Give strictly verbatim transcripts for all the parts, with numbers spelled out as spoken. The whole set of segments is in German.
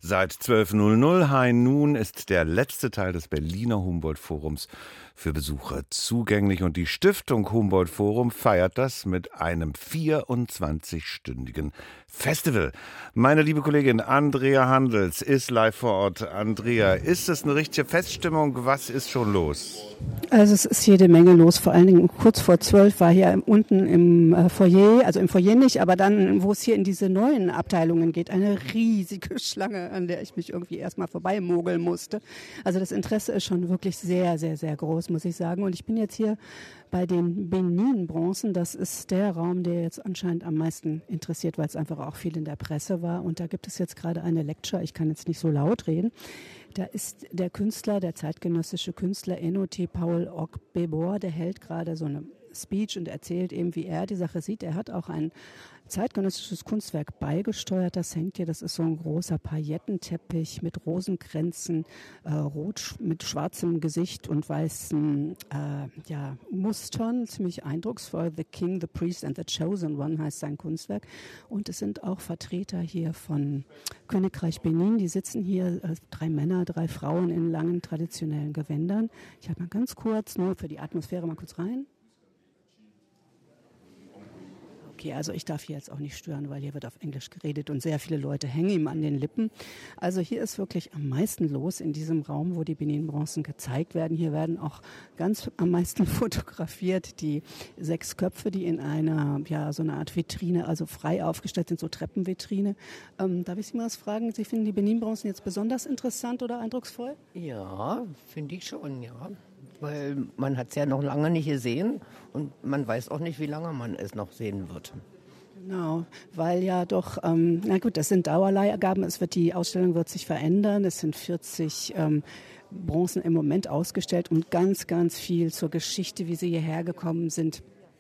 Seit zwölf Uhr High Noon ist der letzte Teil des Berliner Humboldt-Forums für Besucher zugänglich und die Stiftung Humboldt Forum feiert das mit einem vierundzwanzigstündigen Festival. Meine liebe Kollegin Andrea Handels ist live vor Ort. Andrea, ist es eine richtige Feststimmung? Was ist schon los? Also es ist jede Menge los, vor allen Dingen kurz vor zwölf war hier unten im Foyer, also im Foyer nicht, aber dann, wo es hier in diese neuen Abteilungen geht, eine riesige Schlange, an der ich mich irgendwie erstmal vorbeimogeln musste. Also das Interesse ist schon wirklich sehr, sehr, sehr groß, muss ich sagen. Und ich bin jetzt hier bei den Benin-Bronzen. Das ist der Raum, der jetzt anscheinend am meisten interessiert, weil es einfach auch viel in der Presse war. Und da gibt es jetzt gerade eine Lecture. Ich kann jetzt nicht so laut reden. Da ist der Künstler, der zeitgenössische Künstler Enote Paul Ogbebor, der hält gerade so eine Speech und erzählt eben, wie er die Sache sieht. Er hat auch ein zeitgenössisches Kunstwerk beigesteuert. Das hängt hier, das ist so ein großer Paillettenteppich mit Rosenkränzen, äh, rot mit schwarzem Gesicht und weißen äh, ja, Mustern. Ziemlich eindrucksvoll. The King, the Priest and the Chosen One heißt sein Kunstwerk. Und es sind auch Vertreter hier von Königreich Benin. Die sitzen hier, äh, drei Männer, drei Frauen in langen traditionellen Gewändern. Ich habe mal ganz kurz, nur für die Atmosphäre mal kurz rein. Okay, also ich darf hier jetzt auch nicht stören, weil hier wird auf Englisch geredet und sehr viele Leute hängen ihm an den Lippen. Also hier ist wirklich am meisten los in diesem Raum, wo die Benin-Bronzen gezeigt werden. Hier werden auch ganz am meisten fotografiert die sechs Köpfe, die in einer, ja, so eine Art Vitrine, also frei aufgestellt sind, so Treppenvitrine. Ähm, darf ich Sie mal was fragen? Sie finden die Benin-Bronzen jetzt besonders interessant oder eindrucksvoll? Ja, finde ich schon, ja. Weil man hat es ja noch lange nicht gesehen und man weiß auch nicht, wie lange man es noch sehen wird. Genau, weil ja doch, ähm, na gut, das sind Dauerleihgaben, es wird, die Ausstellung wird sich verändern, es sind vierzig ähm, Bronzen im Moment ausgestellt und ganz, ganz viel zur Geschichte, wie sie hierher gekommen sind.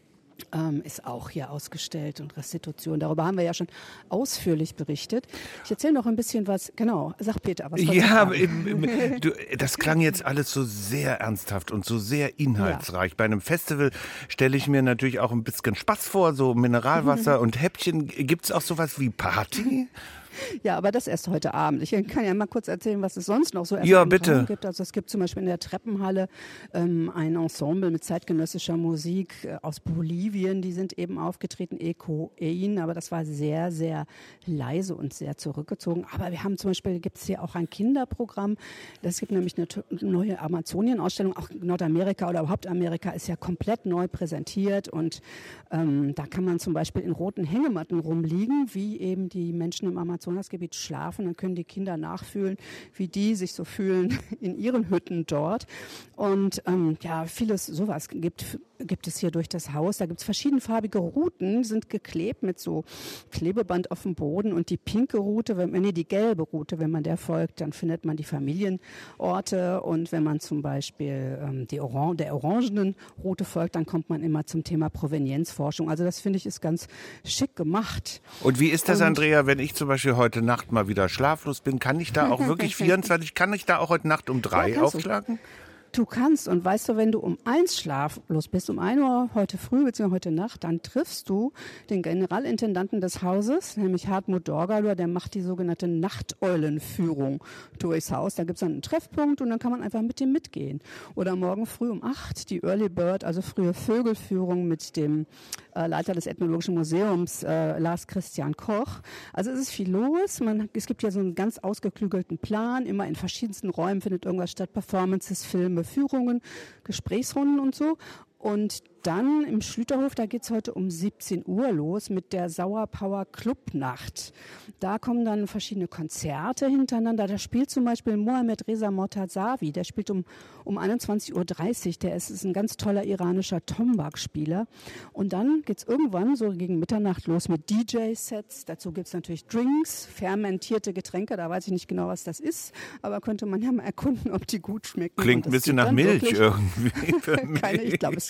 Ähm, ist auch hier ausgestellt und Restitution. Darüber haben wir ja schon ausführlich berichtet. Ich erzähle noch ein bisschen was. Genau, sag Peter, was Ja, du, das klang jetzt alles so sehr ernsthaft und so sehr inhaltsreich. Ja. Bei einem Festival stelle ich mir natürlich auch ein bisschen Spaß vor, so Mineralwasser und Häppchen. Gibt es auch sowas wie Party? Ja, aber das erst heute Abend. Ich kann ja mal kurz erzählen, was es sonst noch so ja, bitte. gibt. Also es gibt zum Beispiel in der Treppenhalle ähm, ein Ensemble mit zeitgenössischer Musik äh, aus Bolivien. Die sind eben aufgetreten, Eco Ein, aber das war sehr, sehr leise und sehr zurückgezogen. Aber wir haben zum Beispiel, gibt es hier auch ein Kinderprogramm. Es gibt nämlich eine neue Amazonien-Ausstellung. Auch Nordamerika oder überhaupt Amerika ist ja komplett neu präsentiert. Und ähm, da kann man zum Beispiel in roten Hängematten rumliegen, wie eben die Menschen im Amazonas Gebiet schlafen, dann können die Kinder nachfühlen, wie die sich so fühlen in ihren Hütten dort. Und ähm, ja, vieles sowas gibt, gibt es hier durch das Haus. Da gibt es verschiedenfarbige Routen, sind geklebt mit so Klebeband auf dem Boden. Und die pinke Route, wenn, nee, die gelbe Route, wenn man der folgt, dann findet man die Familienorte. Und wenn man zum Beispiel ähm, die Oran- der orangenen Route folgt, dann kommt man immer zum Thema Provenienzforschung. Also das finde ich ist ganz schick gemacht. Und wie ist das, Und, Andrea, wenn ich zum Beispiel heute Nacht mal wieder schlaflos bin, kann ich da auch wirklich vierundzwanzig, kann ich da auch heute Nacht um drei ja, aufschlagen? Du kannst und weißt du, wenn du um eins schlaflos bist, um ein Uhr heute früh bzw. heute Nacht, dann triffst du den Generalintendanten des Hauses, nämlich Hartmut Dorgalur, der macht die sogenannte Nachteulenführung durchs Haus. Da gibt es dann einen Treffpunkt und dann kann man einfach mit dem mitgehen. Oder morgen früh um acht die Early Bird, also frühe Vögelführung mit dem äh, Leiter des Ethnologischen Museums, äh, Lars Christian Koch. Also es ist viel los. Man, es gibt ja so einen ganz ausgeklügelten Plan. Immer in verschiedensten Räumen findet irgendwas statt, Performances, Filme, Führungen, Gesprächsrunden und so. Und dann im Schlüterhof, da geht's heute um siebzehn Uhr los mit der Sauerpower Clubnacht. Da kommen dann verschiedene Konzerte hintereinander. Da spielt zum Beispiel Mohamed Reza Mortazawi, der spielt um, um einundzwanzig Uhr dreißig. Der ist, ist ein ganz toller iranischer Tombak-Spieler. Und dann geht's irgendwann so gegen Mitternacht los mit D J-Sets. Dazu gibt's natürlich Drinks, fermentierte Getränke. Da weiß ich nicht genau, was das ist, aber könnte man ja mal erkunden, ob die gut schmecken. Klingt ein bisschen nach Milch irgendwie. Keine, ich glaube, es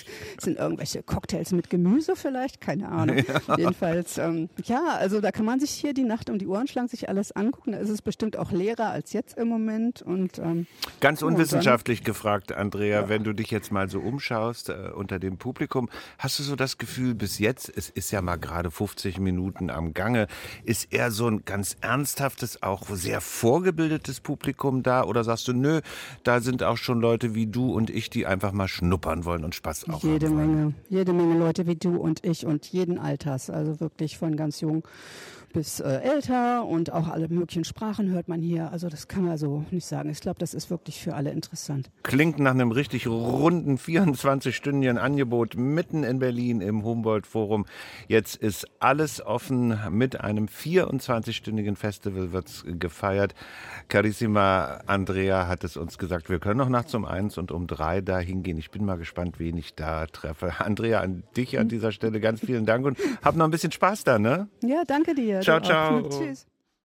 sind irgendwelche Cocktails mit Gemüse vielleicht, keine Ahnung. Ja. Jedenfalls, ähm, ja, also da kann man sich hier die Nacht um die Ohren schlagen, sich alles angucken. Da ist es bestimmt auch leerer als jetzt im Moment. Und ähm, Ganz ja, unwissenschaftlich dann, gefragt, Andrea, ja. wenn du dich jetzt mal so umschaust äh, unter dem Publikum, hast du so das Gefühl, bis jetzt, es ist ja mal gerade fünfzig Minuten am Gange, ist eher so ein ganz ernsthaftes, auch sehr vorgebildetes Publikum da? Oder sagst du, nö, da sind auch schon Leute wie du und ich, die einfach mal schnuppern wollen und Spaß auch jede haben wollen? Menge, jede Menge Leute wie du und ich und jeden Alters, also wirklich von ganz jung bis äh, älter und auch alle möglichen Sprachen hört man hier. Also das kann man so nicht sagen. Ich glaube, das ist wirklich für alle interessant. Klingt nach einem richtig runden vierundzwanzig-stündigen Angebot mitten in Berlin im Humboldt-Forum. Jetzt ist alles offen. Mit einem vierundzwanzig-stündigen Festival wird's gefeiert. Carissima Andrea hat es uns gesagt, wir können noch nachts um eins und um drei da hingehen. Ich bin mal gespannt, wen ich da treffe. Andrea, an dich an dieser Stelle ganz vielen Dank und hab noch ein bisschen Spaß da, ne? Ja, danke dir. Ciao, Du auch. ciao. Tschüss.